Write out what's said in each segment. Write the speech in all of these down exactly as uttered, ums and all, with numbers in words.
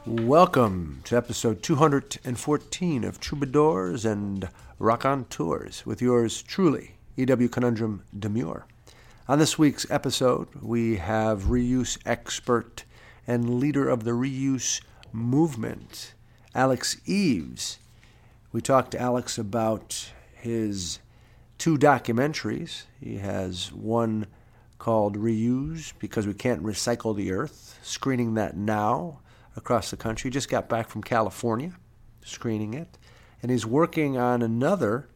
Welcome to episode two hundred fourteen of Troubadours and Raconteurs with yours truly, E W. Conundrum Demure. On this week's episode, we have reuse expert and leader of the reuse movement, Alex Eves. We talked to Alex about his two documentaries. He has one called Reuse Because We Can't Recycle the Earth, screening that now across the country. Just got back from California, screening it. And he's working on another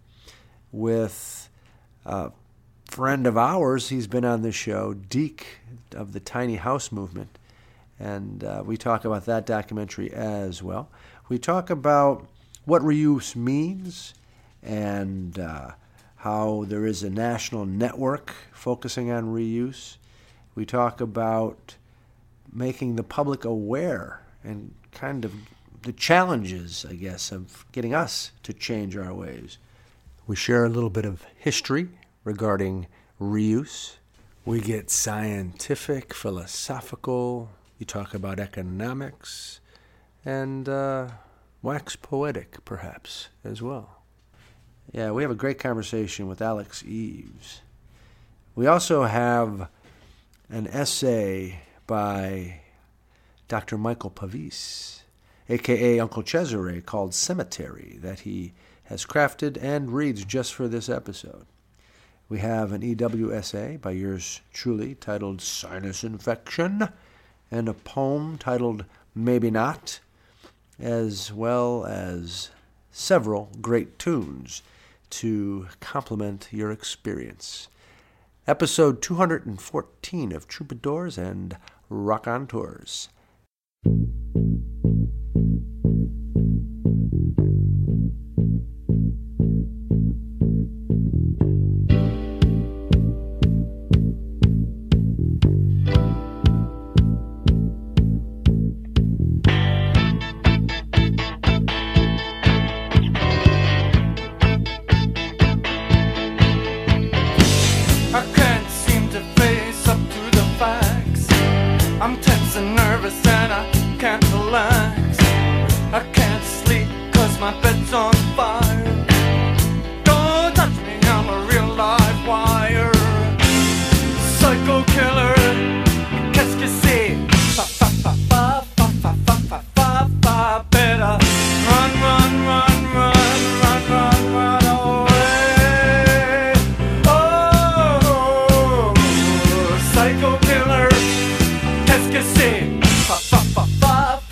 with a friend of ours. He's been on the show, Deke of the Tiny House Movement. And uh, we talk about that documentary as well. We talk about what reuse means and uh, how there is a national network focusing on reuse. We talk about making the public aware and kind of the challenges, I guess, of getting us to change our ways. We share a little bit of history regarding reuse. We get scientific, philosophical. You talk about economics and uh, wax poetic, perhaps, as well. Yeah, we have a great conversation with Alex Eves. We also have an essay by Doctor Michael Pavis, a k a. Uncle Cesare, called Cemetery, that he has crafted and reads just for this episode. We have an E W essay by yours truly titled Sinus Infection, and a poem titled Maybe Not, as well as several great tunes to complement your experience. Episode two hundred fourteen of Troubadours and Raconteurs. Psycho killer, qu'est-ce que c'est? Fa fa fa fa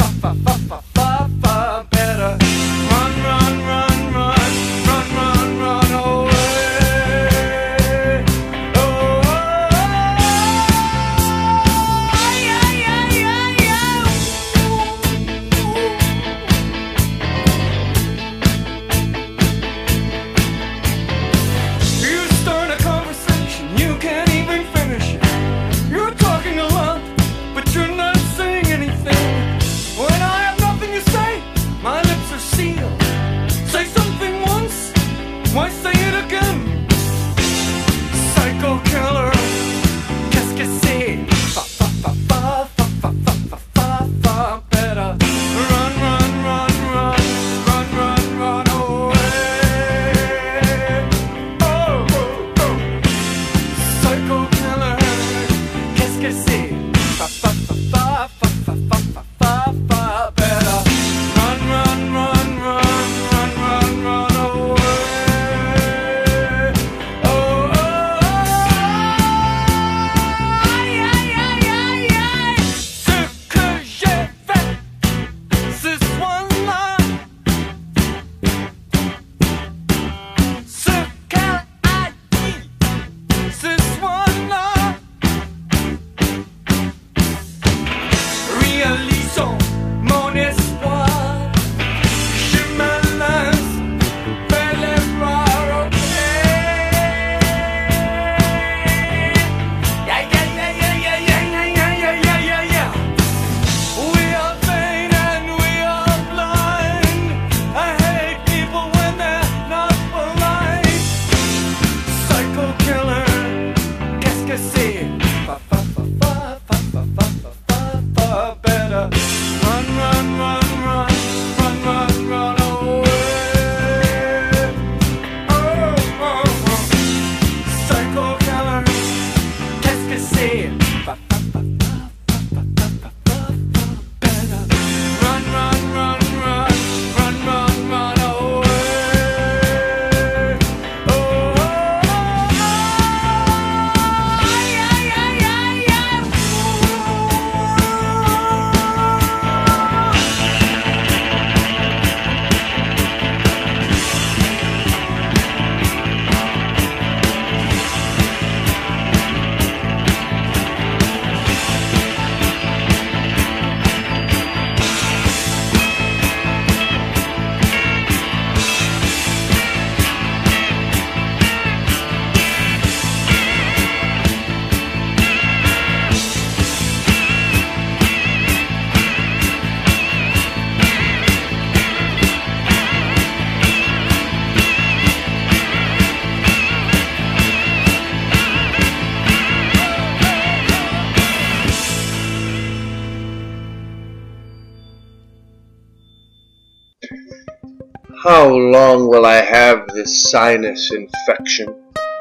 How long will I have this sinus infection?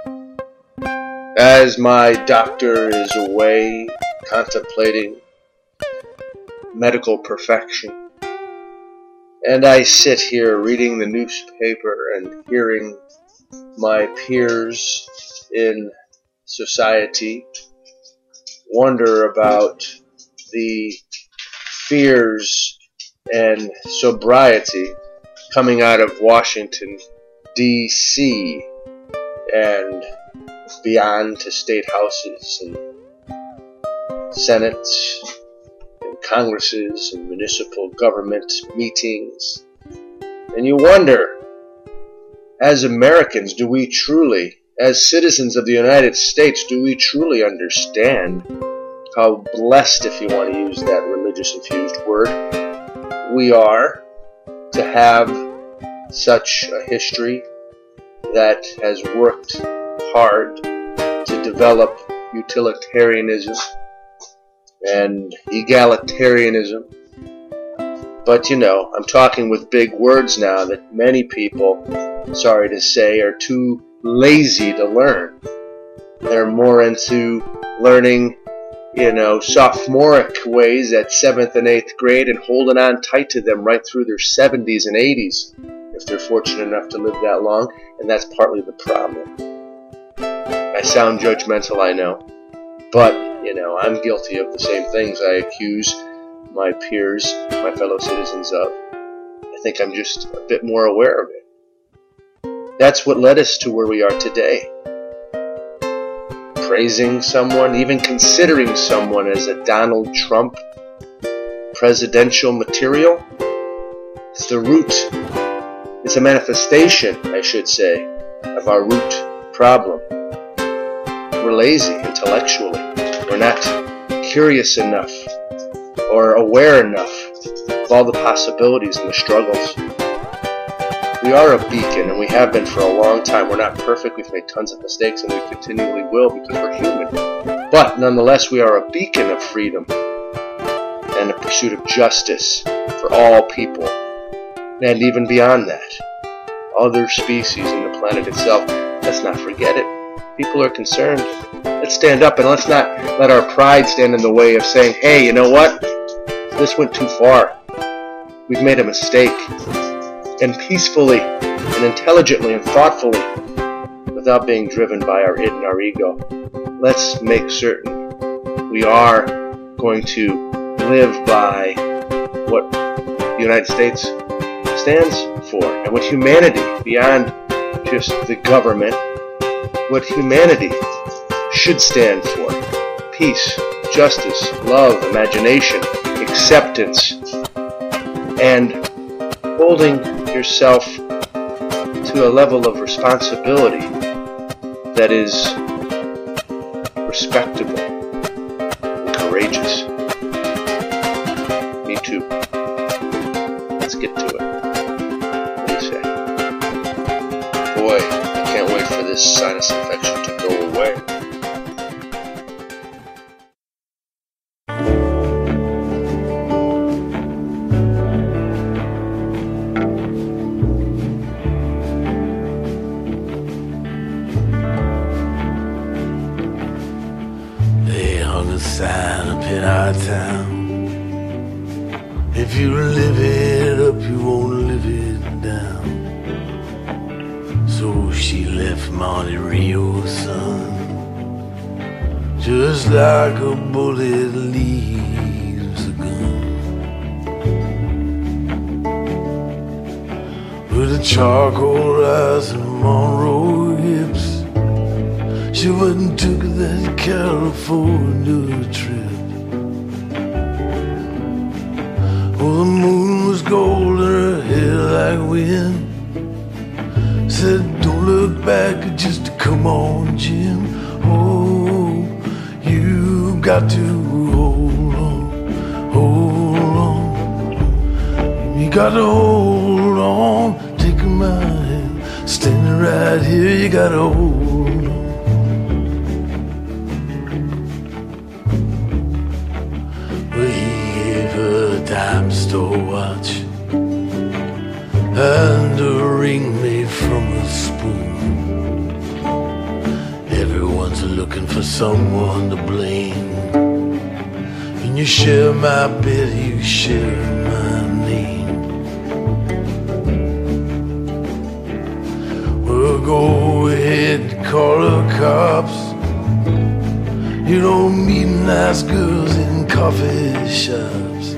As my doctor is away contemplating medical perfection, and I sit here reading the newspaper and hearing my peers in society wonder about the fears and sobriety coming out of Washington, D C and beyond to state houses and senates and congresses and municipal government meetings. And you wonder, as Americans, do we truly, as citizens of the United States, do we truly understand how blessed, if you want to use that religious-infused word, we are to have such a history that has worked hard to develop utilitarianism and egalitarianism. But you know, I'm talking with big words now that many people, sorry to say, are too lazy to learn. They're more into learning, you know, sophomoric ways at seventh and eighth grade and holding on tight to them right through their seventies and eighties, if they're fortunate enough to live that long, and that's partly the problem. I sound judgmental, I know, but, you know, I'm guilty of the same things I accuse my peers, my fellow citizens of. I think I'm just a bit more aware of it. That's what led us to where we are today. Praising someone, even considering someone as a Donald Trump presidential material, it's the root, it's a manifestation, I should say, of our root problem. We're lazy intellectually. We're not curious enough or aware enough of all the possibilities and the struggles. We are a beacon, and we have been for a long time. We're not perfect. We've made tons of mistakes, and we continually will because we're human. But nonetheless, we are a beacon of freedom and a pursuit of justice for all people, and even beyond that, other species in the planet itself. Let's not forget it. People are concerned. Let's stand up, and let's not let our pride stand in the way of saying, hey, you know what? This went too far. We've made a mistake. And peacefully and intelligently and thoughtfully, without being driven by our id and our ego, let's make certain we are going to live by what the United States stands for, and what humanity, beyond just the government, what humanity should stand for. Peace, justice, love, imagination, acceptance, and holding yourself to a level of responsibility that is respectable and courageous. Me too. Let's get to it. What do you say? Boy, I can't wait for this sinus infection to go away. Sign up in our town. If you live it up, you won't live it down. So she left Monte Rio, son, just like a bullet leaves a gun. With a charcoal eyes and Monroe hips, she went and took that California trip. Oh, the moon was gold and her hair like wind. Said, don't look back, just come on, Jim. Oh, you got to hold on, hold on. You got to hold on, take my hand, standing right here, you got to hold on. Well, he gave her a dime store watch, and a ring made from a spoon. Everyone's looking for someone to blame. And you share my bed, you share my name. Well, go ahead and call the cops. You don't meet nice girls in coffee shops.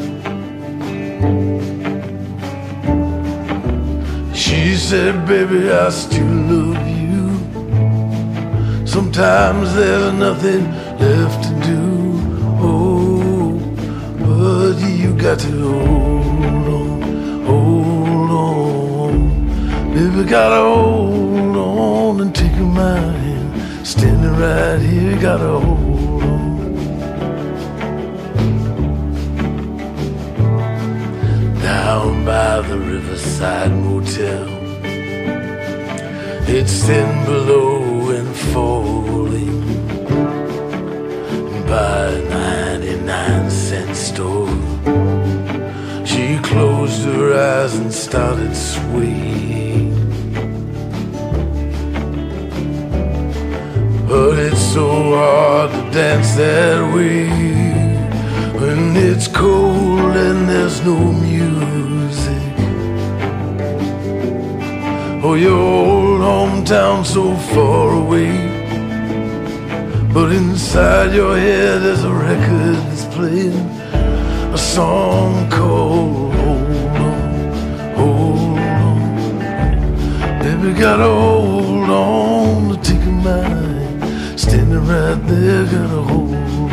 She said, baby, I still love you. Sometimes there's nothing left to do. Oh, but you got to hold on, hold on. Baby, gotta hold on and take my hand. Standing right here, you gotta hold on. Down by the Riverside Motel, it's thin below and falling by a ninety-nine cent store. She closed her eyes and started swaying. But it's so hard to dance that way when it's cold and there's no music. Oh, your old hometown so far away, but inside your head there's a record that's playing a song called Hold On, Hold On. Baby, gotta hold on to take a mind. Standing right there, gotta hold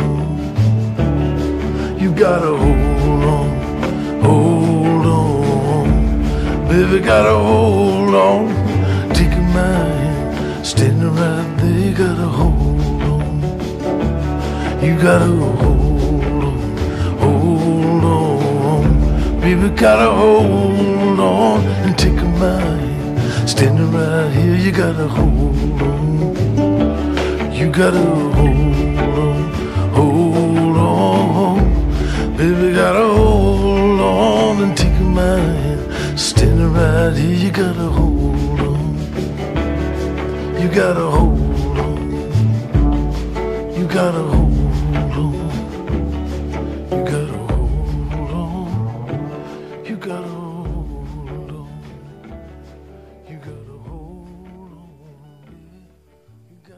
on. You gotta hold on, hold on. Baby, gotta hold on. Take my hand. Standing right there, you gotta hold on. You gotta hold on, hold on. Baby, gotta hold on and take my hand. Standing right here, you gotta hold on. You gotta hold on, hold on. Baby, gotta hold on and take my hand. Standing right here, you gotta hold on. You gotta hold on. You gotta hold on. You gotta hold on. You gotta hold on. You gotta hold on. You gotta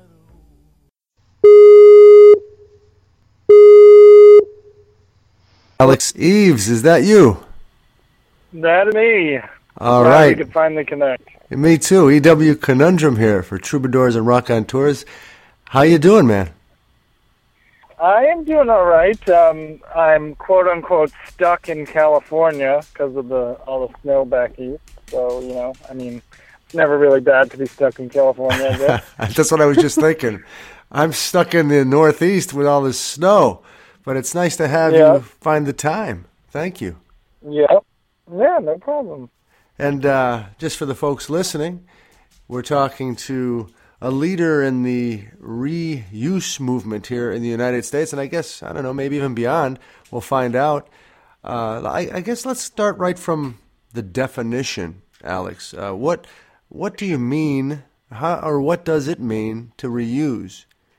Alex Eves, is that you? That me. All Glad right. we could finally connect. Me too. E W Conundrum here for Troubadours and Rock on Tours. How you doing, man? I am doing all right. Um, I'm quote unquote stuck in California because of the all the snow back east. So you know, I mean, it's never really bad to be stuck in California, I guess. That's what I was just thinking. I'm stuck in the Northeast with all this snow, but it's nice to have Yeah. you find the time. Thank you. Yeah. Yeah, no problem. And uh, just for the folks listening, we're talking to a leader in the reuse movement here in the United States, and I guess, I don't know, maybe even beyond. We'll find out. Uh, I, I guess let's start right from the definition, Alex. Uh, what what do you mean, how, or what does it mean to reuse?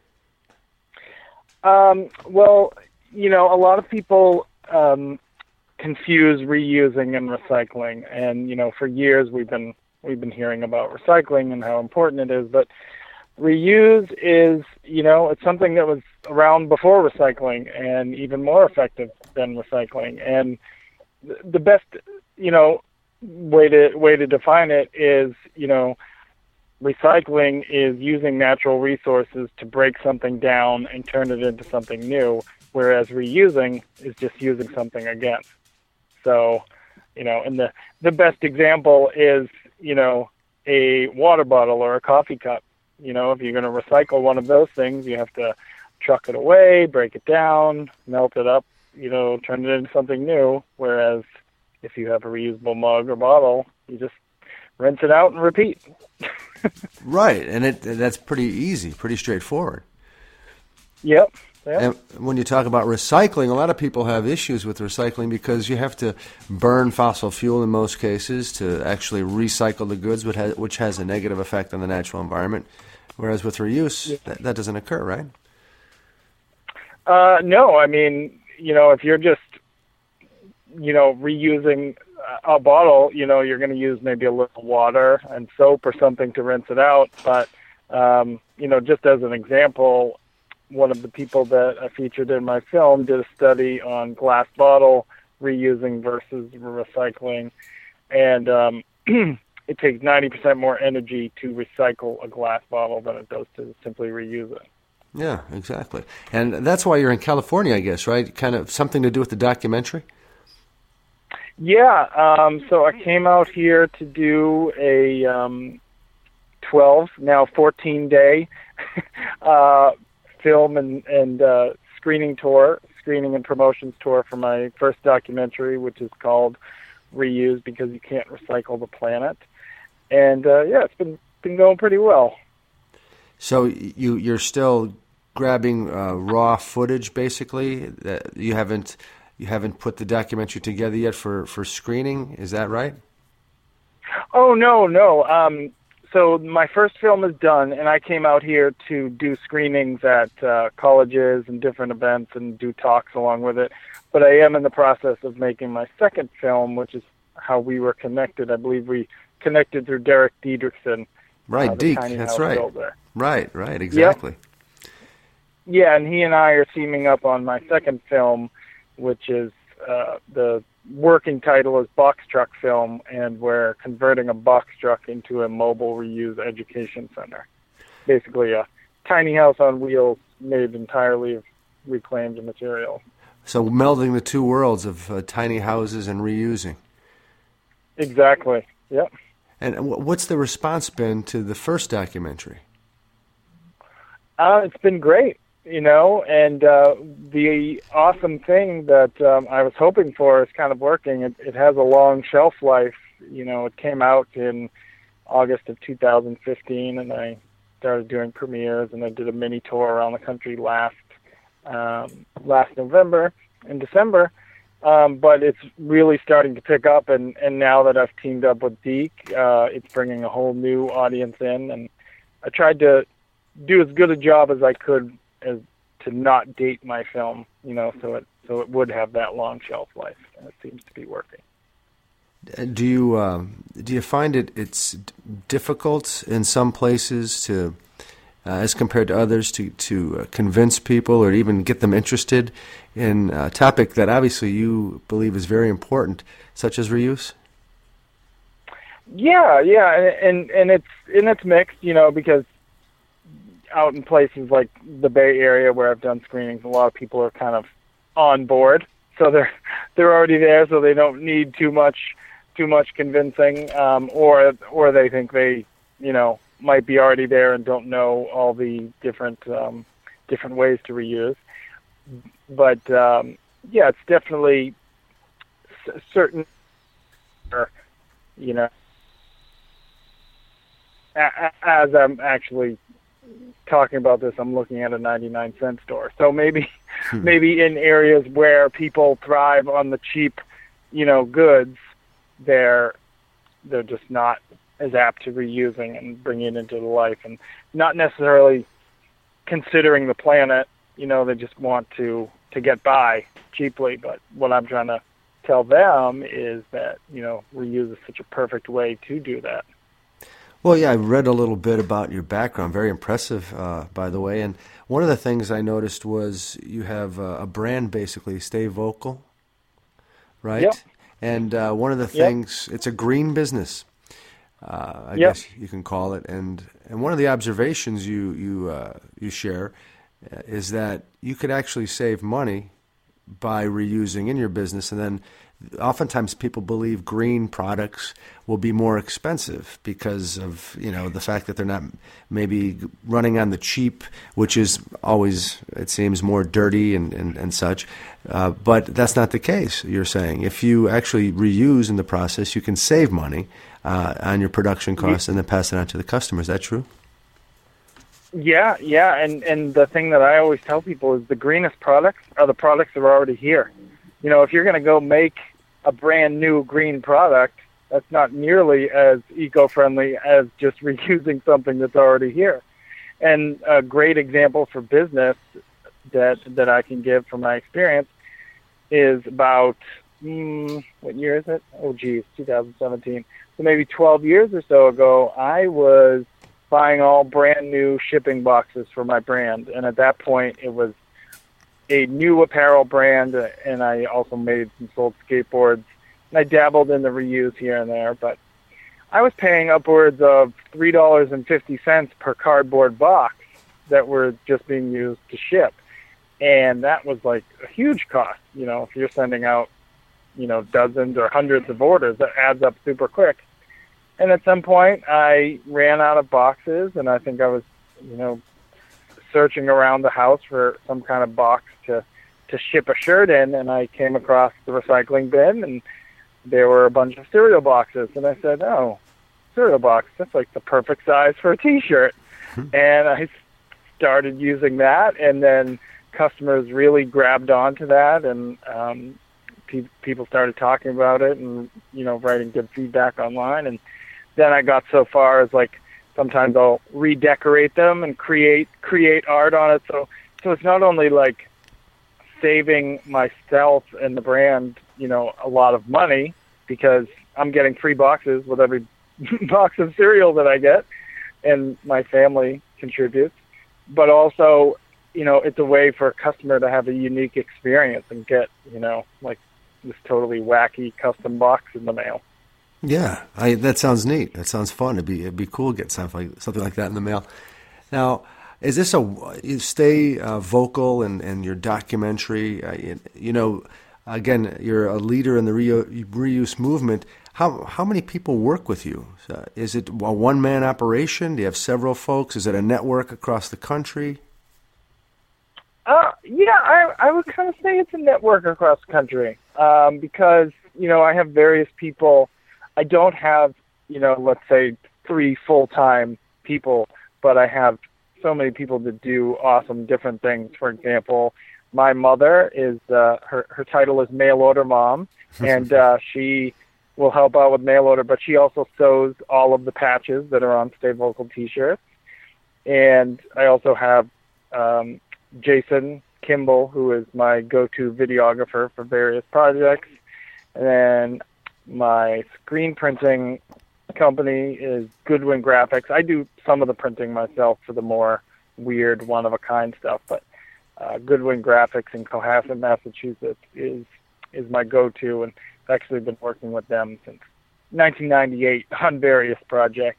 Um, well, you know, a lot of people um, confuse reusing and recycling, and you know, for years we've been we've been hearing about recycling and how important it is, but reuse is, you know, it's something that was around before recycling and even more effective than recycling. And the best, you know, way to way to define it is, you know, recycling is using natural resources to break something down and turn it into something new, whereas reusing is just using something again. So, you know, and the, the best example is, you know, a water bottle or a coffee cup. You know, if you're going to recycle one of those things, you have to truck it away, break it down, melt it up, you know, turn it into something new. Whereas if you have a reusable mug or bottle, you just rinse it out and repeat. Right, and it that's pretty easy, pretty straightforward. Yep, Yeah. And when you talk about recycling, a lot of people have issues with recycling because you have to burn fossil fuel in most cases to actually recycle the goods, which has, which has a negative effect on the natural environment. Whereas with reuse, Yeah. that, that doesn't occur, right? Uh, no, I mean, you know, if you're just, you know, reusing a bottle, you know, you're going to use maybe a little water and soap or something to rinse it out. But, um, you know, just as an example, one of the people that I featured in my film did a study on glass bottle reusing versus recycling. And um, it takes ninety percent more energy to recycle a glass bottle than it does to simply reuse it. Yeah, exactly. And that's why you're in California, I guess, right? Kind of something to do with the documentary? Yeah, um, so I came out here to do a um, twelve, now fourteen-day uh, film and, and uh, screening tour, screening and promotions tour for my first documentary, which is called Reuse Because You Can't Recycle the Planet. And, uh, yeah, it's been been going pretty well. So you, you're still grabbing uh, raw footage, basically? That you haven't... You haven't put the documentary together yet for, for screening, is that right? Oh, no, no. Um, so my first film is done, and I came out here to do screenings at uh, colleges and different events and do talks along with it. But I am in the process of making my second film, which is how we were connected. I believe we connected through Derek Diedrichsen. Right, uh, Deke, tiny that's house right. builder. Right, right, exactly. Yep. Yeah, and he and I are teaming up on my second film, which is uh, the working title is Box Truck Film, and we're converting a box truck into a mobile reuse education center. Basically a tiny house on wheels made entirely of reclaimed material. So melding the two worlds of uh, tiny houses and reusing. Exactly, yep. And what's the response been to the first documentary? Uh, it's been great. You know, and uh, the awesome thing that um, I was hoping for is kind of working. It, it has a long shelf life. You know, it came out in August of two thousand fifteen, and I started doing premieres, and I did a mini tour around the country last um, last November and December. Um, but it's really starting to pick up, and, and now that I've teamed up with Deke, uh, it's bringing a whole new audience in, and I tried to do as good a job as I could as to not date my film, you know, so it so it would have that long shelf life, and it seems to be working. Do you um, do you find it it's difficult in some places to, uh, as compared to others, to to uh, convince people or even get them interested in a topic that obviously you believe is very important, such as reuse? Yeah, yeah, and and it's and it's mixed, you know, because out in places like the Bay Area where I've done screenings, a lot of people are kind of on board, so they're they're already there, so they don't need too much too much convincing, um, or or they think they, you know, might be already there and don't know all the different um, different ways to reuse. But um, yeah, it's definitely c- certain, you know, a- as I'm actually talking about this, I'm looking at a ninety-nine cent store. So maybe, hmm. maybe in areas where people thrive on the cheap, you know, goods, they're they're just not as apt to reusing and bringing it into the life, and not necessarily considering the planet. You know, they just want to to get by cheaply. But what I'm trying to tell them is that, you know, reuse is such a perfect way to do that. Well, yeah, I read a little bit about your background. Very impressive, uh, by the way. And one of the things I noticed was you have a, a brand, basically, Stay Vocal, right? Yep. And uh, one of the things, yep. It's a green business, uh, I yep. guess you can call it. And and one of the observations you you uh, you share is that you could actually save money by reusing in your business, and then oftentimes people believe green products will be more expensive because of, you know, the fact that they're not maybe running on the cheap, which is always, it seems, more dirty and, and, and such. Uh, but that's not the case, you're saying. If you actually reuse in the process, you can save money uh, on your production costs and then pass it on to the customer. Is that true? Yeah, yeah, and and the thing that I always tell people is the greenest products are the products that are already here. You know, if you're going to go make a brand new green product, that's not nearly as eco-friendly as just reusing something that's already here. And a great example for business that that I can give from my experience is about, mm, what year is it? Oh, geez, two thousand seventeen. So maybe twelve years or so ago, I was buying all brand new shipping boxes for my brand. And at that point, it was a new apparel brand, and I also made and sold skateboards. And I dabbled in the reuse here and there, but I was paying upwards of three dollars and fifty cents per cardboard box that were just being used to ship. And that was like a huge cost. You know, if you're sending out, you know, dozens or hundreds of orders, that adds up super quick. And at some point, I ran out of boxes, and I think I was, you know, searching around the house for some kind of box to, to ship a shirt in, and I came across the recycling bin, and there were a bunch of cereal boxes. And I said, oh, cereal box, that's like the perfect size for a T-shirt. And I started using that, and then customers really grabbed onto that, and um, pe- people started talking about it and, you know, writing good feedback online. And then I got so far as, like, sometimes I'll redecorate them and create create art on it. So so it's not only like saving myself and the brand, you know, a lot of money because I'm getting free boxes with every box of cereal that I get, and my family contributes. But also, you know, it's a way for a customer to have a unique experience and get, you know, like this totally wacky custom box in the mail. Yeah, I, that sounds neat. That sounds fun. It'd be it'd be cool to get something like, something like that in the mail. Now, is this a you stay uh, vocal and and your documentary? Uh, you, you know, again, you're a leader in the reu- reuse movement. How how many people work with you? Uh, is it a one man operation? Do you have several folks? Is it a network across the country? Uh, yeah, I I would kind of say it's a network across the country um, because you know I have various people. I don't have, you know, let's say three full-time people, but I have so many people that do awesome different things. For example, my mother is, uh, her, her title is mail order mom, and uh, she will help out with mail order, but she also sews all of the patches that are on Stay Vocal t-shirts. And I also have um, Jason Kimball, who is my go-to videographer for various projects. And then my screen printing company is Goodwin Graphics. I do some of the printing myself for the more weird, one-of-a-kind stuff, but uh, Goodwin Graphics in Cohasset, Massachusetts is is my go-to, and I've actually been working with them since nineteen ninety-eight on various projects.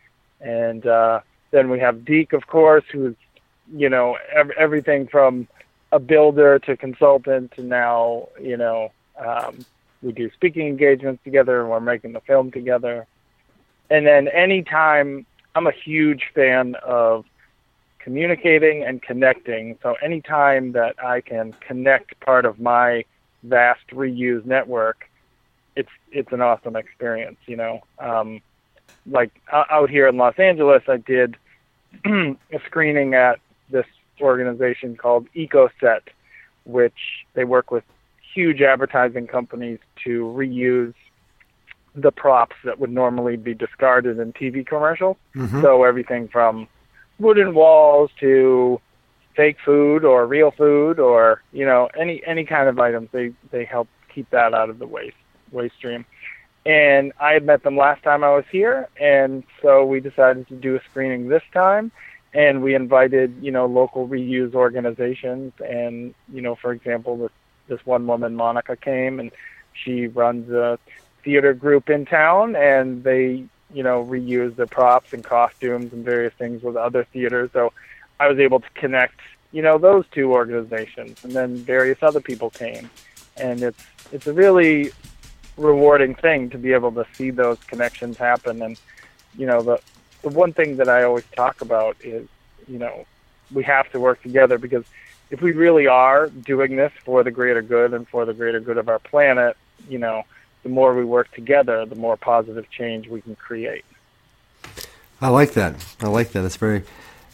And uh, then we have Deke, of course, who's, you know, ev- everything from a builder to consultant to now, you know, um, we do speaking engagements together, and we're making the film together. And then anytime, I'm a huge fan of communicating and connecting. So anytime that I can connect part of my vast reuse network, it's it's an awesome experience, you know. Um, like out here in Los Angeles, I did a screening at this organization called EcoSet, which they work with huge advertising companies to reuse the props that would normally be discarded in T V commercials. Mm-hmm. So everything from wooden walls to fake food or real food, or, you know, any any kind of items. They they help keep that out of the waste waste stream. And I had met them last time I was here, and so we decided to do a screening this time. And we invited, you know, local reuse organizations. And, you know, for example, this this one woman, Monica, came, and she runs a theater group in town, and they, you know, reuse the props and costumes and various things with other theaters. So I was able to connect, you know, those two organizations, and then various other people came. And it's it's a really rewarding thing to be able to see those connections happen. And, you know, the the one thing that I always talk about is, you know, we have to work together, because if we really are doing this for the greater good and for the greater good of our planet, you know, the more we work together, the more positive change we can create. I like that. I like that. It's very,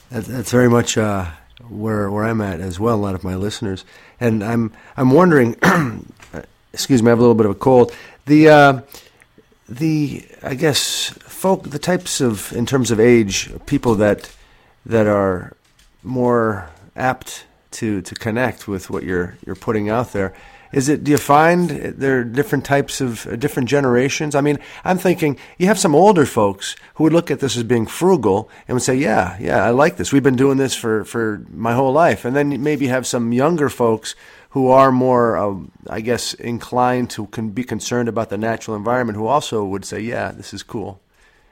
That, that's very much uh, where where I'm at as well. A lot of my listeners, and I'm I'm wondering. excuse me, I have a little bit of a cold. The uh, the I guess folk the types of in terms of age people that that are more apt to to connect with what you're you're putting out there. Is it? Do you find there are different types of uh, different generations? I mean, I'm thinking you have some older folks who would look at this as being frugal and would say, "Yeah, yeah, I like this. We've been doing this for, for my whole life." And then maybe have some younger folks who are more, uh, I guess, inclined to can be concerned about the natural environment, who also would say, "Yeah, this is cool."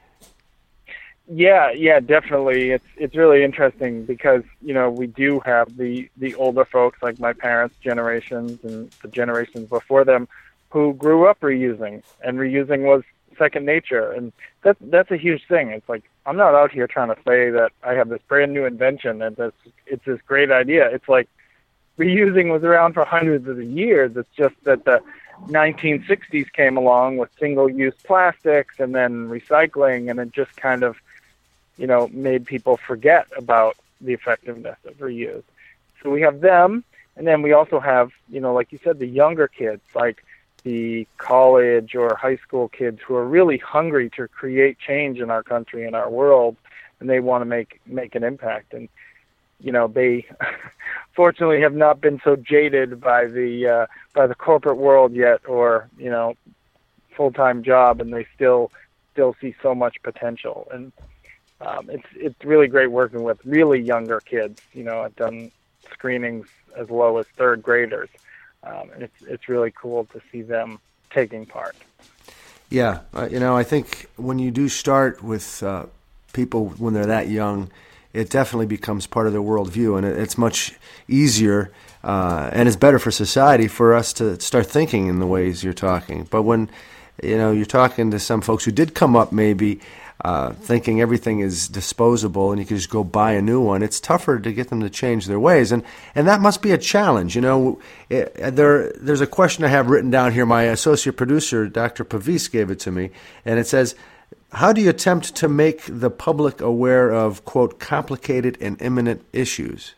Yeah, yeah, definitely. It's it's really interesting because, you know, we do have the, the older folks like my parents' generations and the generations before them who grew up reusing, and reusing was second nature. And that's, that's a huge thing. It's like, I'm not out here trying to say that I have this brand new invention and this, it's this great idea. It's like reusing was around for hundreds of years. It's just that the nineteen sixties came along with single-use plastics and then recycling, and it just kind of, you know, made people forget about the effectiveness of reuse. So we have them, and then we also have, you know, like you said, the younger kids, like the college or high school kids who are really hungry to create change in our country and our world, and they want to make make an impact. And, you know, they fortunately have not been so jaded by the uh, by the corporate world yet, or, you know, full-time job, and they still still see so much potential. And Um, it's it's really great working with really younger kids. You know, I've done screenings as low as third graders, um, and it's it's really cool to see them taking part. Yeah, uh, you know, I think when you do start with uh, people when they're that young, it definitely becomes part of their worldview, and it, it's much easier uh, and it's better for society for us to start thinking in the ways you're talking. But when, you know, you're talking to some folks who did come up maybe Uh, thinking everything is disposable and you can just go buy a new one, it's tougher to get them to change their ways, and and that must be a challenge. You know, it, there there's a question I have written down here. My associate producer, Doctor Pavis, gave it to me, and it says, "How do you attempt to make the public aware of, quote, complicated and imminent issues?"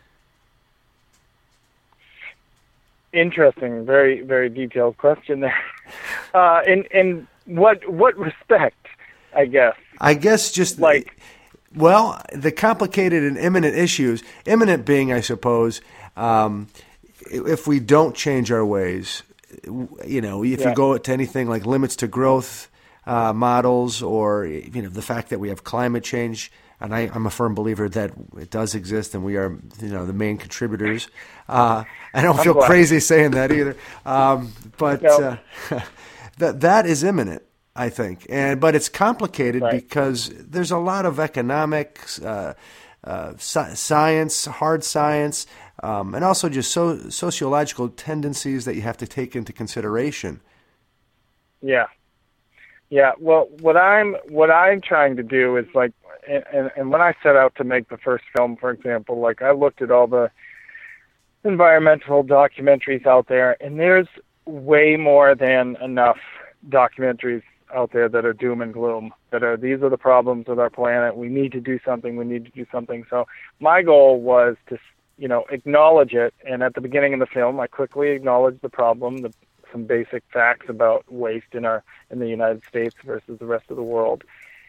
Interesting, very very detailed question there. Uh, in in what what respect? I guess. I guess just like, well, the complicated and imminent issues, imminent being, I suppose, um, if we don't change our ways, you know, if yeah. you go to anything like limits to growth uh, models, or, you know, the fact that we have climate change, and I, I'm a firm believer that it does exist and we are, you know, the main contributors. Uh, I don't I'm feel glad. crazy saying that either. Um, but no. uh, that that is imminent, I think, and but it's complicated right. because there's a lot of economics, uh, uh, sci- science, hard science, um, and also just so, sociological tendencies that you have to take into consideration. Yeah, yeah. Well, what I'm what I'm trying to do is like, and, and when I set out to make the first film, for example, like I looked at all the environmental documentaries out there, and there's way more than enough documentaries out there that are doom and gloom, that are, these are the problems with our planet, we need to do something, we need to do something. So my goal was to, you know, acknowledge it, and at the beginning of the film, I quickly acknowledged the problem, the, some basic facts about waste in our in the United States versus the rest of the world,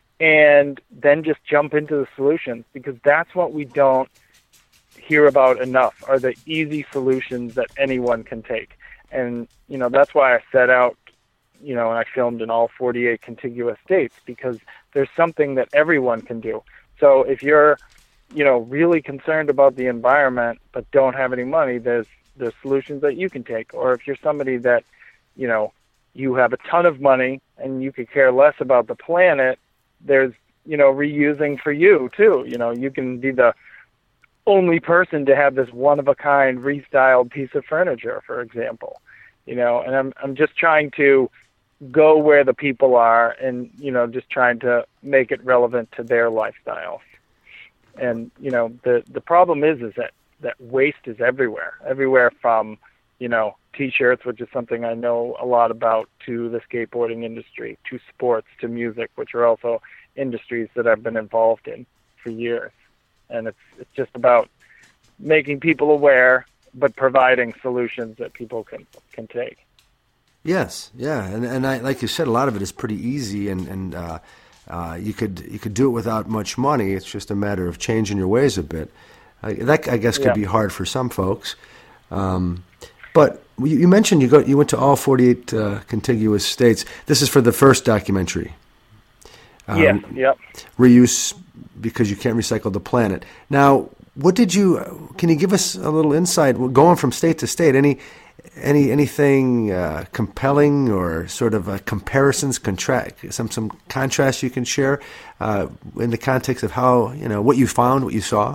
and then just jump into the solutions, because that's what we don't hear about enough, are the easy solutions that anyone can take. And, you know, that's why I set out, you know, and I filmed in all forty-eight contiguous states, because there's something that everyone can do. So if you're, you know, really concerned about the environment but don't have any money, there's there's solutions that you can take. Or if you're somebody that, you know, you have a ton of money and you could care less about the planet, there's, you know, reusing for you too. You know, you can be the only person to have this one-of-a-kind restyled piece of furniture, for example. You know, and I'm I'm just trying to go where the people are, and, you know, just trying to make it relevant to their lifestyles. And, you know, the the problem is is that, that waste is everywhere, everywhere from, you know, T-shirts, which is something I know a lot about, to the skateboarding industry, to sports, to music, which are also industries that I've been involved in for years. and it's it's just about making people aware, but providing solutions that people can can take. Yes, yeah, and and I, like you said, a lot of it is pretty easy, and and uh, uh, you could you could do it without much money. It's just a matter of changing your ways a bit. Uh, that I guess could Yeah. be hard for some folks. Um, but you, you mentioned you go you went to all forty-eight uh, contiguous states. This is for the first documentary. Um, Yes, yep. Reuse because you can't recycle the planet. Now, what did you? Can you give us a little insight? Going from state to state, any any anything uh, compelling or sort of uh, comparisons, contract some some contrasts you can share uh, in the context of how you know what you found, what you saw?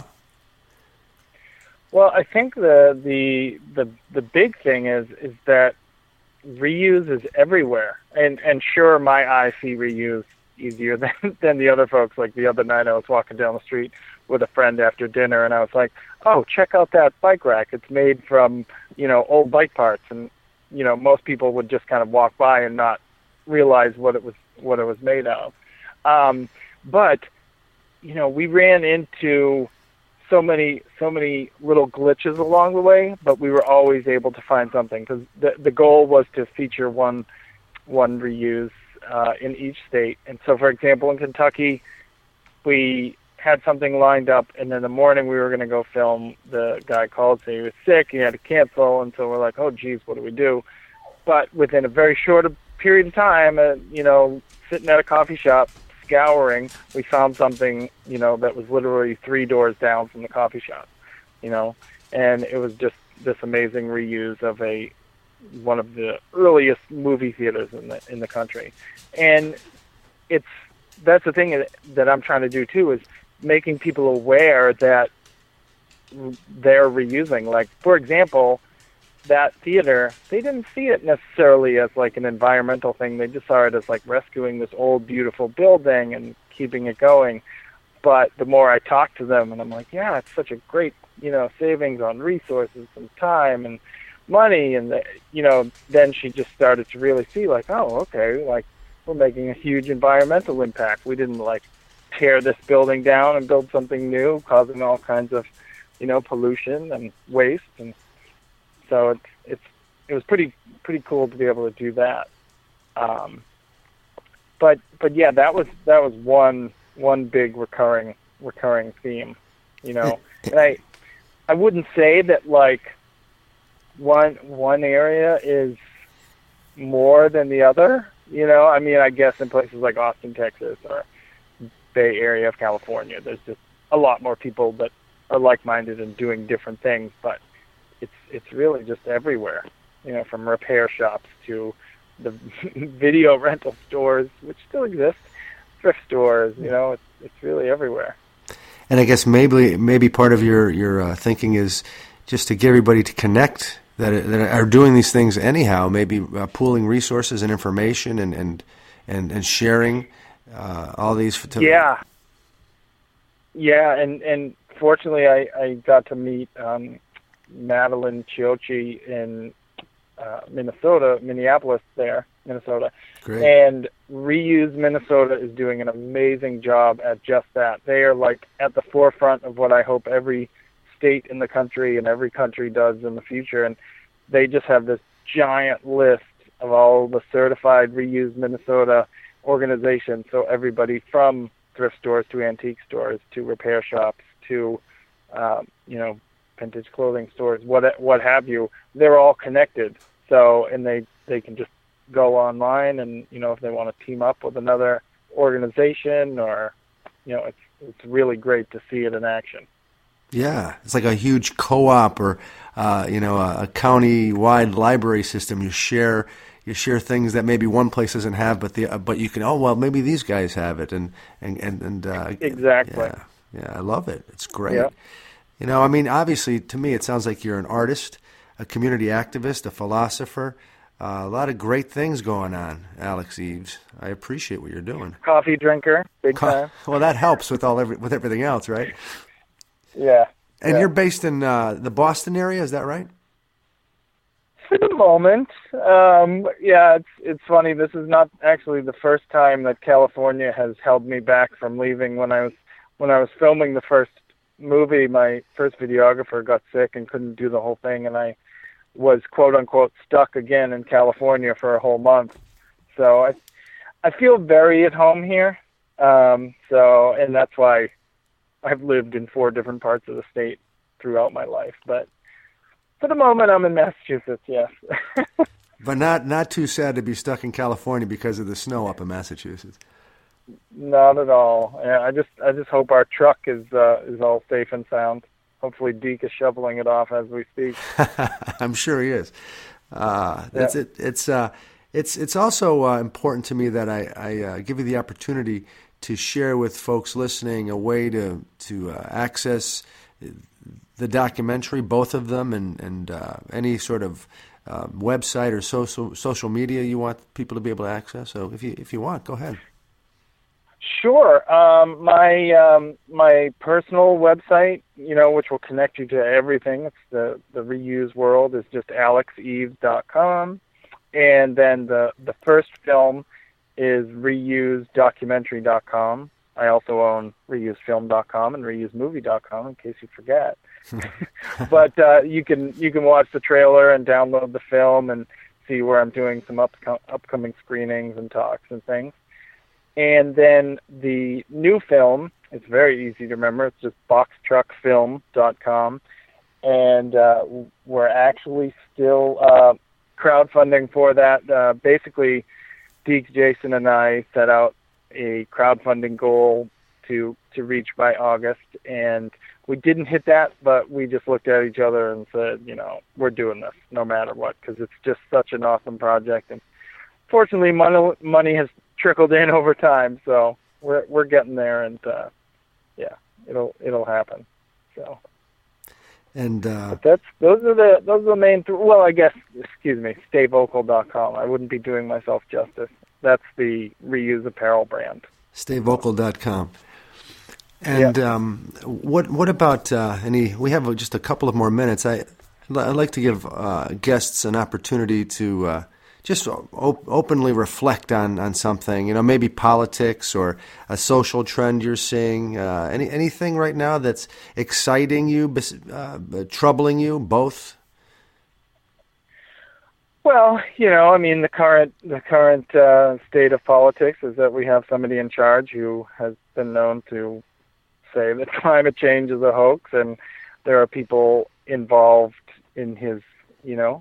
Well, I think the the the the big thing is is that reuse is everywhere, and and sure, my eyes see reuse easier than than the other folks. Like the other night, I was walking down the street with a friend after dinner, and I was like, "Oh, check out that bike rack! It's made from you know old bike parts." And you know, most people would just kind of walk by and not realize what it was what it was made of. Um, but you know, we ran into so many so many little glitches along the way, but we were always able to find something, because the the goal was to feature one one reuse uh, in each state. And so, for example, in Kentucky, we had something lined up, and in the morning we were going to go film. The guy called, saying he was sick, he had to cancel, and so we're like, oh geez, what do we do? But within a very short period of time, uh, you know, sitting at a coffee shop scouring, we found something, you know, that was literally three doors down from the coffee shop, you know, and it was just this amazing reuse of a one of the earliest movie theaters in the in the country. And it's that's the thing that, that I'm trying to do too, is making people aware that they're reusing. Like, for example, that theater, they didn't see it necessarily as like an environmental thing. They just saw it as like rescuing this old, beautiful building and keeping it going. But the more I talk to them, and I'm like, yeah, it's such a great, you know, savings on resources and time and money. And, the, you know, then she just started to really see like, oh, okay, like we're making a huge environmental impact. We didn't like tear this building down and build something new, causing all kinds of, you know, pollution and waste. And so it's it's it was pretty pretty cool to be able to do that. Um, but but yeah, that was that was one one big recurring recurring theme, you know. And I I wouldn't say that like one one area is more than the other, you know. I mean, I guess in places like Austin, Texas, or Bay Area of California, there's just a lot more people that are like-minded and doing different things, but it's it's really just everywhere, you know, from repair shops to the video rental stores, which still exist, thrift stores, you know, it's it's really everywhere. And I guess maybe maybe part of your your uh, thinking is just to get everybody to connect that are, that are doing these things anyhow. Maybe uh, pooling resources and information and and and, and sharing uh, all these. To yeah, yeah, and and fortunately, I I got to meet um, Madeline Chiocci in uh, Minnesota, Minneapolis, there, Minnesota. Great. And Reuse Minnesota is doing an amazing job at just that. They are like at the forefront of what I hope every state in the country and every country does in the future. And they just have this giant list of all the certified Reuse Minnesota organizations. So everybody from thrift stores to antique stores to repair shops to, um, you know, vintage clothing stores, what what have you, they're all connected. So, and they, they can just go online and, you know, if they want to team up with another organization or, you know, it's it's really great to see it in action. Yeah, it's like a huge co-op or, uh, you know, a, a county-wide library system. You share you share things that maybe one place doesn't have, but the uh, but you can, oh, well, maybe these guys have it. And, and, and, and uh, exactly. Yeah, yeah, I love it. It's great. Yeah. You know, I mean, obviously, to me, it sounds like you're an artist, a community activist, a philosopher. Uh, a lot of great things going on, Alex Eves. I appreciate what you're doing. Coffee drinker, big Co- time. Well, that helps with all every, with everything else, right? Yeah. And yeah. you're based in uh, the Boston area, is that right? For the moment, um, yeah. It's it's funny. This is not actually the first time that California has held me back from leaving. When I was when I was filming the first movie, my first videographer got sick and couldn't do the whole thing, and I was quote unquote stuck again in California for a whole month. So I, I feel very at home here. Um, so, and that's why I've lived in four different parts of the state throughout my life. But for the moment, I'm in Massachusetts. Yes. But not not too sad to be stuck in California because of the snow up in Massachusetts. Not at all. Yeah, I just I just hope our truck is uh, is all safe and sound. Hopefully, Deke is shoveling it off as we speak. I'm sure he is. Uh, yeah. it's it, it's uh, it's it's also uh, important to me that I, I uh, give you the opportunity to share with folks listening a way to to uh, access the documentary, both of them, and and uh, any sort of uh, website or social social media you want people to be able to access. So if you if you want, go ahead. Sure. Um, my um, my personal website, you know, which will connect you to everything. It's the the Reuse World is just alex eves dot com, and then the the first film is reuse documentary dot com. I also own reuse film dot com and reuse movie dot com in case you forget. But uh, you can you can watch the trailer and download the film and see where I'm doing some up, upcoming screenings and talks and things. And then the new film, it's very easy to remember. It's just box truck film dot com. And uh, we're actually still uh, crowdfunding for that. Uh, basically, Deke, Jason, and I set out a crowdfunding goal to to reach by August. And we didn't hit that, but we just looked at each other and said, you know, we're doing this no matter what, because it's just such an awesome project. And fortunately, money, money has trickled in over time, so we're we're getting there, and uh, yeah, it'll it'll happen. So, and uh, but that's those are the those are the main. Th- well, I guess excuse me, stay vocal dot com. I wouldn't be doing myself justice. That's the Reuse apparel brand. stay vocal dot com. And yep. um, what what about uh, any? We have just a couple of more minutes. I I'd like to give uh, guests an opportunity to. Uh, Just op- openly reflect on, on something, you know, maybe politics or a social trend you're seeing. Uh, any anything right now that's exciting you, uh, troubling you, both? Well, you know, I mean, the current the current uh, state of politics is that we have somebody in charge who has been known to say that climate change is a hoax, and there are people involved in his, you know.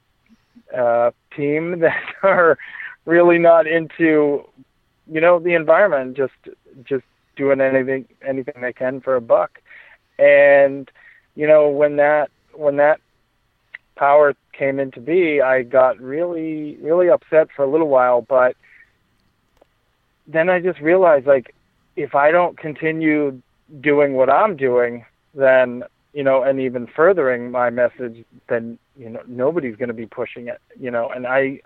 Uh, team that are really not into, you know, the environment, just just doing anything anything they can for a buck. And you know, when that when that power came into be, I got really really upset for a little while. But then I just realized, like, if I don't continue doing what I'm doing, then, you know, and even furthering my message, then, you know, nobody's going to be pushing it, you know, and I,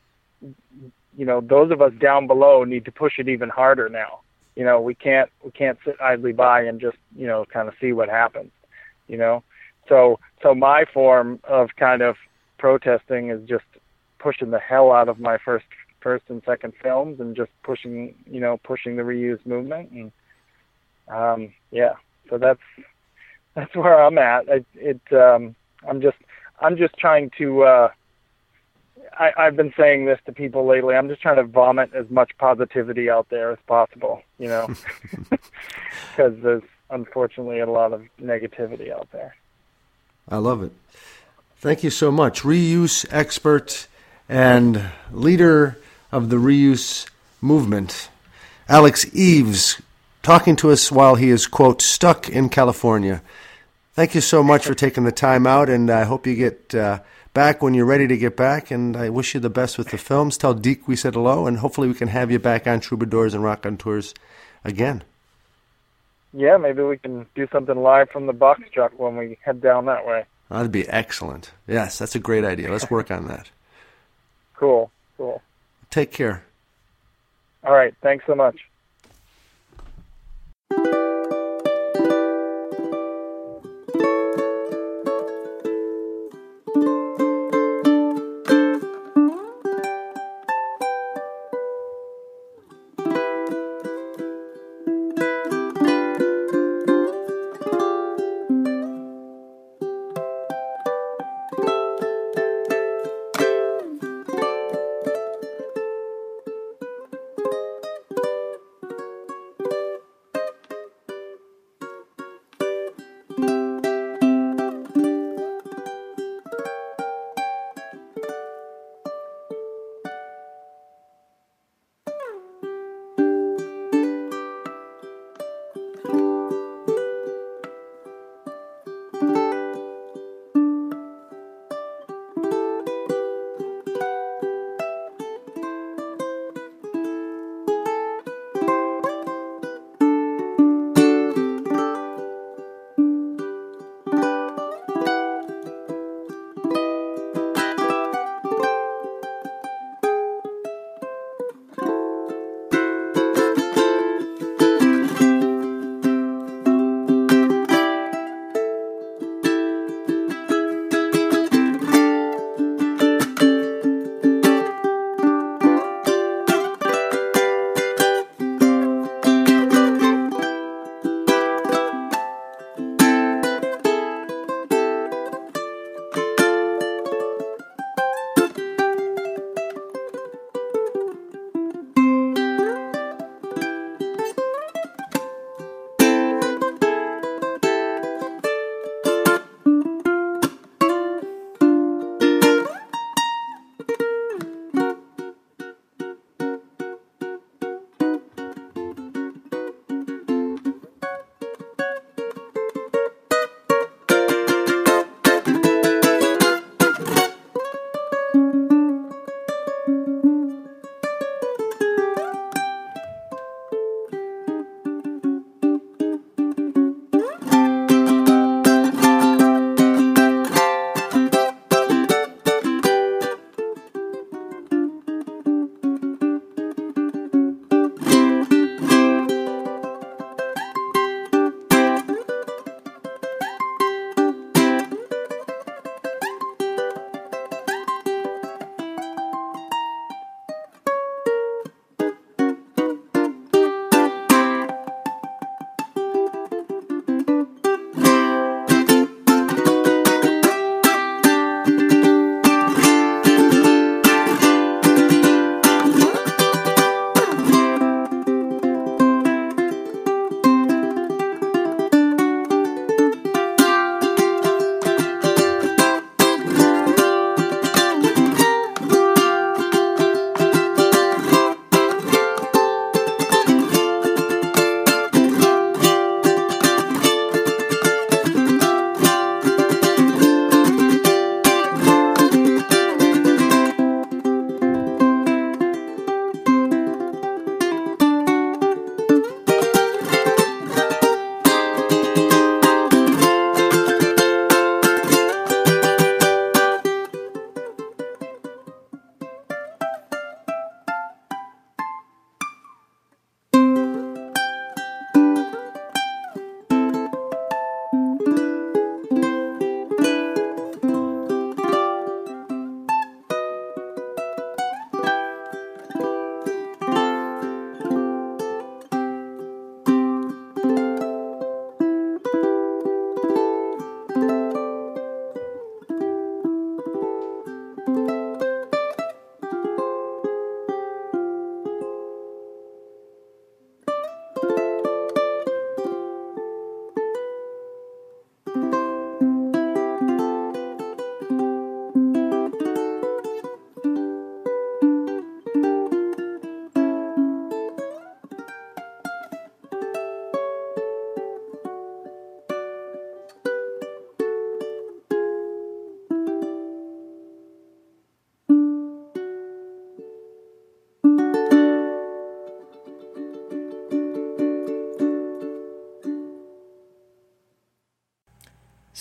you know, those of us down below need to push it even harder now. You know, we can't, we can't sit idly by and just, you know, kind of see what happens, you know? So, so my form of kind of protesting is just pushing the hell out of my first, first and second films and just pushing, you know, pushing the reuse movement. And, um, yeah, so that's, That's where I'm at. It, it um, I'm just, I'm just trying to. Uh, I, I've been saying this to people lately. I'm just trying to vomit as much positivity out there as possible, you know, because there's unfortunately a lot of negativity out there. I love it. Thank you so much, reuse expert and leader of the reuse movement, Alex Eves, talking to us while he is, quote, stuck in California. Thank you so much for taking the time out, and I hope you get uh, back when you're ready to get back, and I wish you the best with the films. Tell Deke we said hello, and hopefully we can have you back on Troubadours and Raconteurs again. Yeah, maybe we can do something live from the box truck when we head down that way. That'd be excellent. Yes, that's a great idea. Let's work on that. Cool, cool. Take care. All right, thanks so much.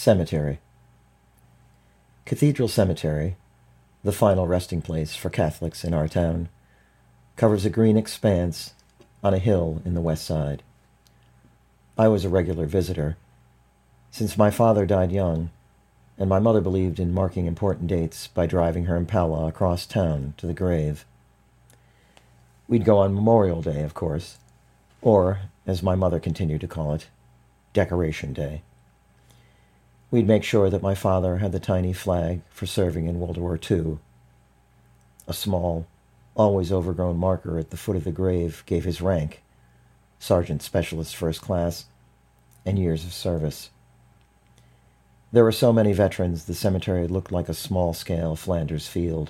Cemetery. Cathedral Cemetery, the final resting place for Catholics in our town, covers a green expanse on a hill in the west side. I was a regular visitor, since my father died young, and my mother believed in marking important dates by driving her Impala across town to the grave. We'd go on Memorial Day, of course, or, as my mother continued to call it, Decoration Day. We'd make sure that my father had the tiny flag for serving in World War Two. A small, always overgrown marker at the foot of the grave gave his rank, Sergeant Specialist First Class, and years of service. There were so many veterans the cemetery looked like a small-scale Flanders field.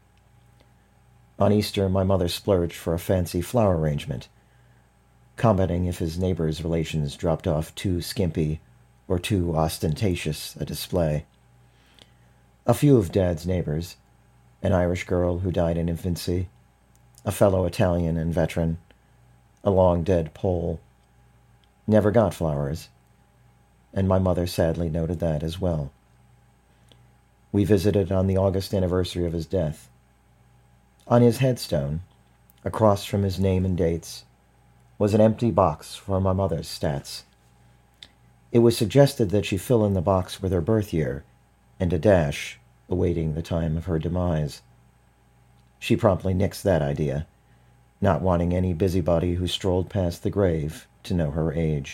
On Easter, my mother splurged for a fancy flower arrangement, commenting if his neighbor's relations dropped off too skimpy or too ostentatious a display. A few of Dad's neighbors, an Irish girl who died in infancy, a fellow Italian and veteran, a long-dead Pole, never got flowers, and my mother sadly noted that as well. We visited on the August anniversary of his death. On his headstone, across from his name and dates, was an empty box for my mother's stats. It was suggested that she fill in the box with her birth year and a dash awaiting the time of her demise. She promptly nixed that idea, not wanting any busybody who strolled past the grave to know her age.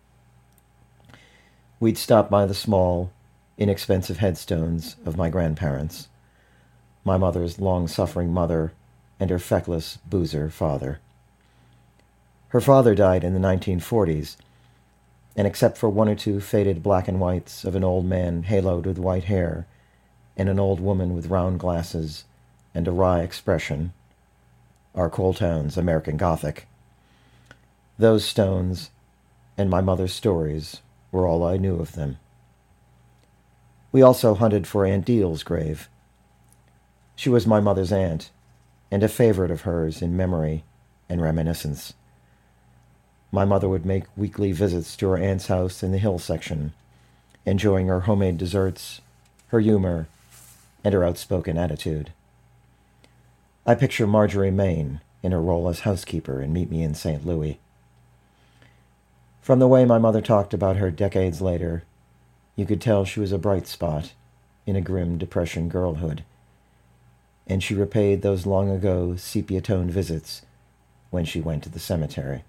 We'd stop by the small, inexpensive headstones of my grandparents, my mother's long-suffering mother and her feckless boozer father. Her father died in the nineteen forties, and except for one or two faded black and whites of an old man haloed with white hair and an old woman with round glasses and a wry expression, our Coal Town's American Gothic, those stones and my mother's stories were all I knew of them. We also hunted for Aunt Deal's grave. She was my mother's aunt, and a favorite of hers in memory and reminiscence. My mother would make weekly visits to her aunt's house in the hill section, enjoying her homemade desserts, her humor, and her outspoken attitude. I picture Marjorie Main in her role as housekeeper in Meet Me in Saint Louis. From the way my mother talked about her decades later, you could tell she was a bright spot in a grim depression girlhood, and she repaid those long-ago sepia-toned visits when she went to the cemetery.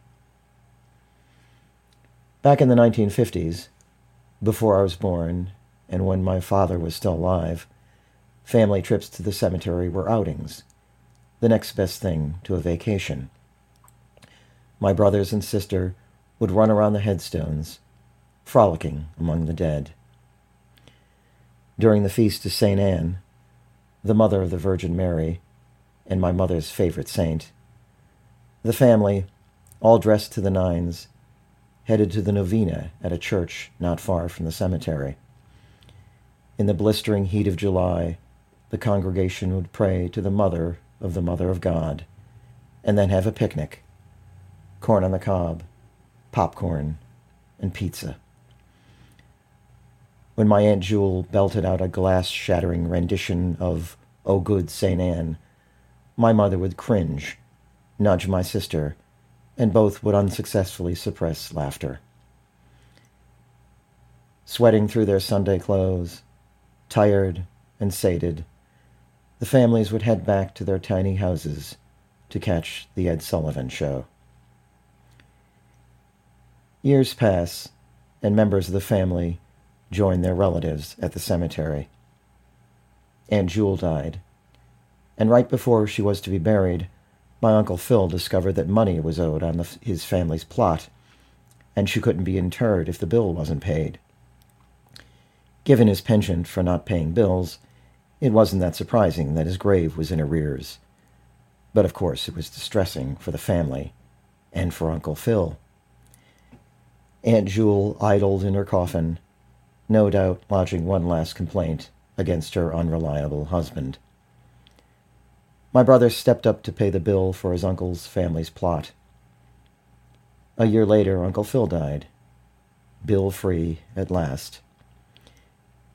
Back in the nineteen fifties, before I was born and when my father was still alive, family trips to the cemetery were outings, the next best thing to a vacation. My brothers and sister would run around the headstones, frolicking among the dead. During the feast of Saint Anne, the mother of the Virgin Mary, and my mother's favorite saint, the family, all dressed to the nines, headed to the novena at a church not far from the cemetery. In the blistering heat of July, the congregation would pray to the Mother of the Mother of God, and then have a picnic, corn on the cob, popcorn, and pizza. When my Aunt Jewel belted out a glass-shattering rendition of "O Good Saint Anne," my mother would cringe, nudge my sister, and both would unsuccessfully suppress laughter. Sweating through their Sunday clothes, tired and sated, the families would head back to their tiny houses to catch the Ed Sullivan Show. Years pass, and members of the family join their relatives at the cemetery. Aunt Jewel died, and right before she was to be buried, my Uncle Phil discovered that money was owed on the, his family's plot, and she couldn't be interred if the bill wasn't paid. Given his penchant for not paying bills, it wasn't that surprising that his grave was in arrears. But of course it was distressing for the family, and for Uncle Phil. Aunt Jewel idled in her coffin, no doubt lodging one last complaint against her unreliable husband. My brother stepped up to pay the bill for his uncle's family's plot. A year later, Uncle Phil died, bill-free at last.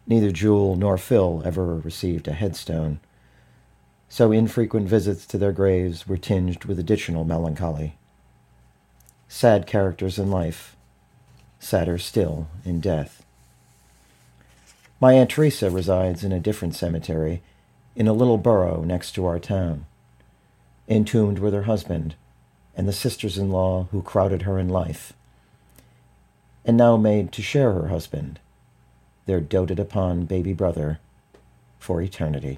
Neither Jewel nor Phil ever received a headstone, so infrequent visits to their graves were tinged with additional melancholy. Sad characters in life, sadder still in death. My Aunt Teresa resides in a different cemetery, in a little borough next to our town, entombed with her husband and the sisters-in-law who crowded her in life, and now made to share her husband, their doted-upon baby brother, for eternity.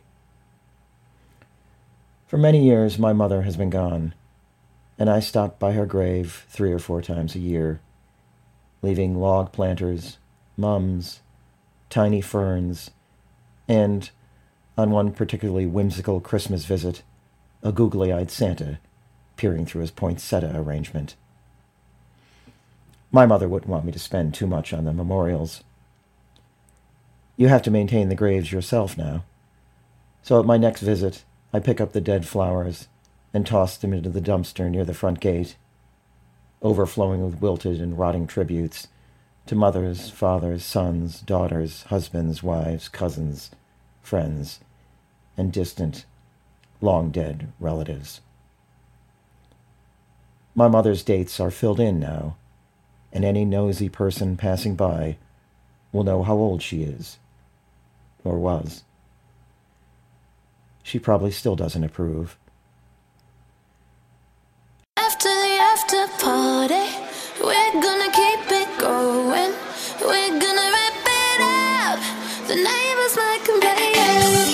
For many years my mother has been gone, and I stop by her grave three or four times a year, leaving log planters, mums, tiny ferns, and, on one particularly whimsical Christmas visit, a googly-eyed Santa peering through his poinsettia arrangement. My mother wouldn't want me to spend too much on the memorials. You have to maintain the graves yourself now, so at my next visit I pick up the dead flowers and toss them into the dumpster near the front gate, overflowing with wilted and rotting tributes to mothers, fathers, sons, daughters, husbands, wives, cousins, friends, and distant, long-dead relatives. My mother's dates are filled in now, and any nosy person passing by will know how old she is, or was. She probably still doesn't approve. After the after party, we're gonna keep it going. We're gonna wrap it up. The neighbors might complain.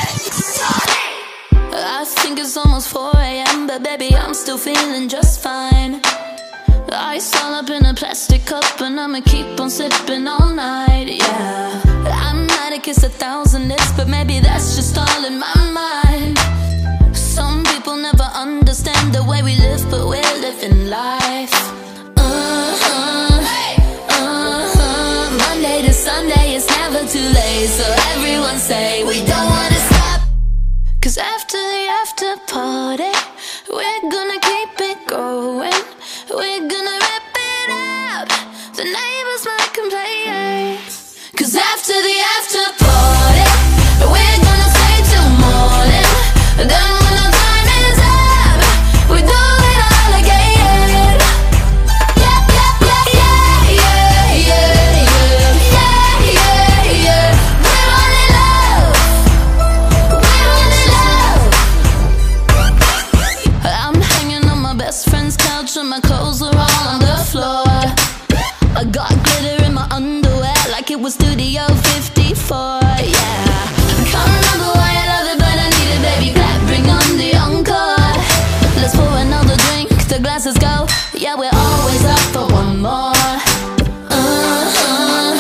I think it's almost four a.m., but baby, I'm still feeling just fine. Ice all up in a plastic cup, and I'ma keep on sipping all night, yeah. I might have kissed a thousand lips, but maybe that's just all in my mind. Some people never understand the way we live, but we're living life. Uh-huh, uh-huh. Monday to Sunday, it's never too late, so everyone say we don't wanna stop. Cause after the after party, we're gonna keep it going. We're gonna wrap it up. The neighbors might complain. Cause after the after party, we're gonna stay till morning. Then when the time is up, we do it all again. Yeah, yeah, yeah, yeah, yeah, yeah, yeah, yeah, yeah. We're all in love. We're all in love. I'm hanging on my best friend's couch and my clothes are all on the floor. I got glitter in my underwear like it was Studio fifty-four, yeah. Can't remember why I love it, but I need it, baby. Black, bring on the encore. Let's pour another drink, the glasses go. Yeah, we're always up for one more. Uh-huh,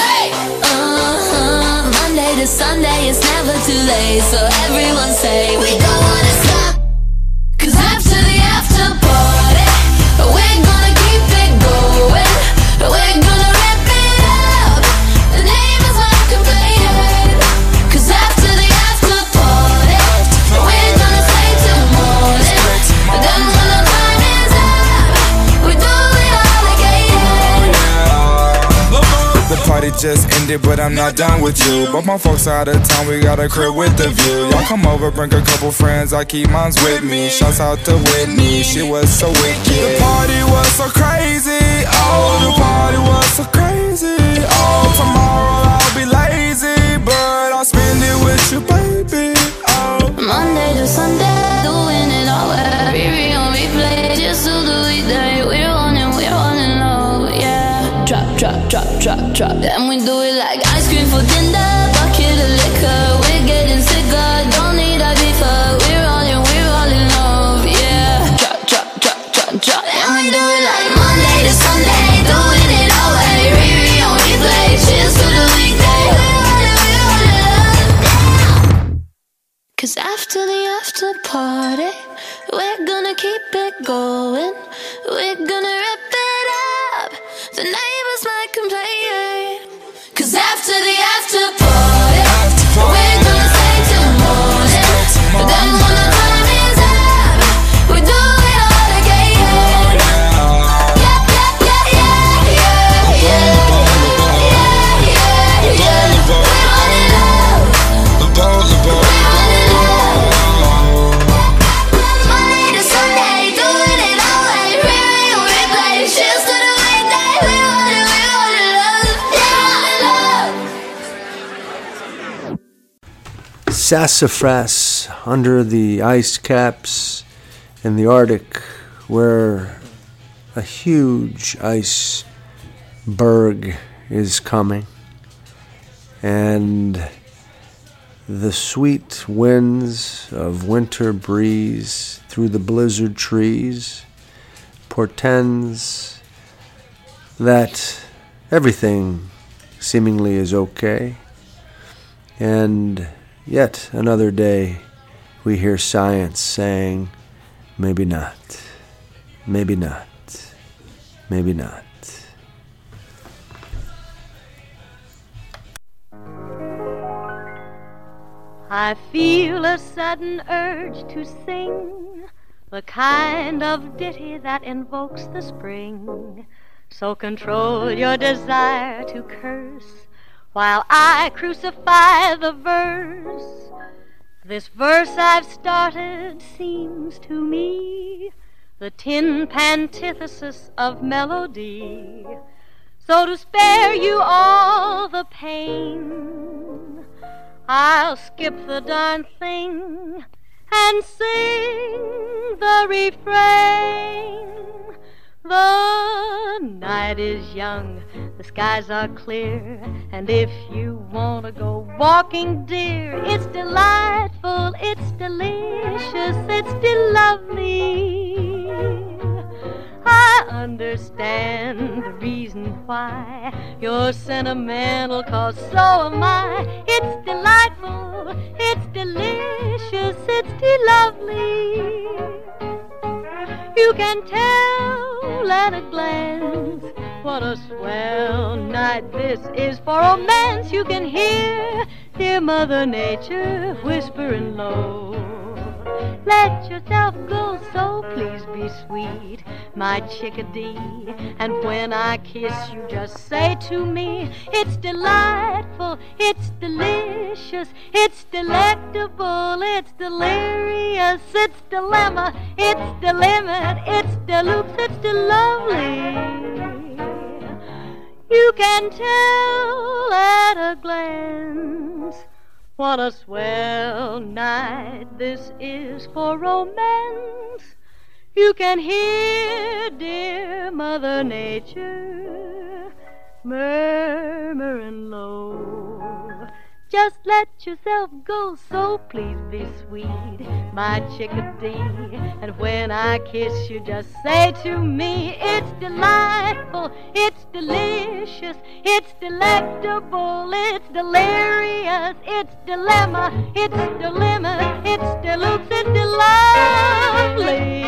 uh-huh. Monday to Sunday, it's never too late, so everyone say we don't wanna stop. Cause after the after party, we're gonna keep it going. We're gonna wrap it up. The neighbors might complain. Cause after the after party, we're gonna stay till morning. Then when the time is up, we do it all again. The party just ended, but I'm not done with you. But my folks out of town, we got a crib with the view. Y'all come over, bring a couple friends, I keep mines with me. Shouts out to Whitney, she was so wicked. The party was so crazy, oh, the party was so crazy. Oh, tomorrow I'll be lazy, but I'll spend it with you, baby. Oh, Monday to Sunday, doing it all. Riri on replay, just do the weekday. We're on it, we're on it low, yeah. Drop, drop, drop, drop, drop. And we do it like ice cream for dinner, bucket of liquor. We're getting sicker, don't need a beefer. We're on it, we're all in love, yeah. Drop, drop, drop, drop, drop. And we do it like Monday to Sunday, doing it all way. Riri on replay, cheers to the weekday. We're on it, we're on it love. Cause after the after party, we're gonna keep it going. We're gonna wrap it up. The neighbors might complain. Cause after the after party, we're gonna stay till morning. Then when the time is up, we do it all again. Yeah, yeah, yeah, yeah, yeah, yeah, yeah, yeah, yeah. We're on it sassafras under the ice caps in the Arctic, where a huge iceberg is coming, and the sweet winds of winter breeze through the blizzard trees portends that everything seemingly is okay. And yet another day we hear science saying, maybe not, maybe not, maybe not. I feel a sudden urge to sing the kind of ditty that invokes the spring. So control your desire to curse while I crucify the verse. This verse I've started seems to me the tin pantithesis of melody. So to spare you all the pain, I'll skip the darn thing and sing the refrain. The night is young, the skies are clear, and if you want to go walking, dear, it's delightful, it's delicious, it's de-lovely. I understand the reason why you're sentimental, 'cause so am I. It's delightful, it's delicious, it's de-lovely. You can tell at a glance what a swell night this is for romance. You can hear dear Mother Nature whispering low. Let yourself go, so please be sweet, my chickadee. And when I kiss you, just say to me, it's delightful, it's delicious, it's delectable, it's delirious, it's dilemma, it's delimit, it's deloops, it's de-lovely. You can tell at a glance what a swell night this is for romance. You can hear dear Mother Nature murmuring low. Just let yourself go, so please be sweet, my chickadee. And when I kiss you, just say to me, it's delightful, it's delicious, it's delectable, it's delirious, it's dilemma, it's delimit, it's deloops, it's de-lovely.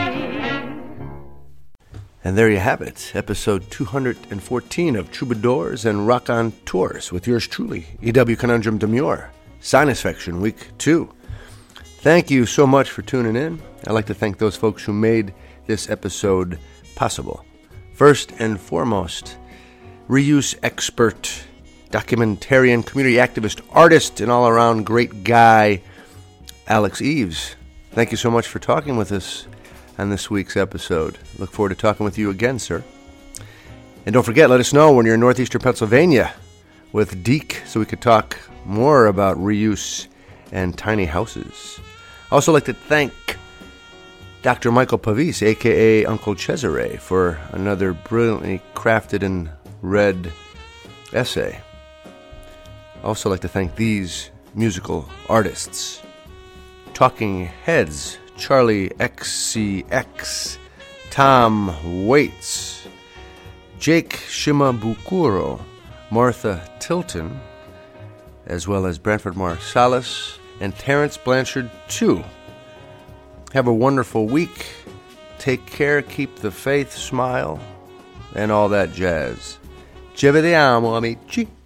And there you have it, episode two hundred fourteen of Troubadours and Raconteurs with yours truly, E W Conundrum Demure, Sinus Fiction, week two. Thank you so much for tuning in. I'd like to thank those folks who made this episode possible. First and foremost, reuse expert, documentarian, community activist, artist, and all-around great guy, Alex Eves. Thank you so much for talking with us on this week's episode. Look forward to talking with you again, sir. And don't forget, let us know when you're in northeastern Pennsylvania with Deke so we could talk more about reuse and tiny houses. I also like to thank Doctor Michael Pavis, a k a. Uncle Cesare, for another brilliantly crafted and read essay. I also like to thank these musical artists: Talking Heads, Charlie X C X, Tom Waits, Jake Shimabukuro, Martha Tilton, as well as Branford Marsalis and Terrence Blanchard too. Have a wonderful week. Take care, keep the faith, smile, and all that jazz. Ci vediamo, amici.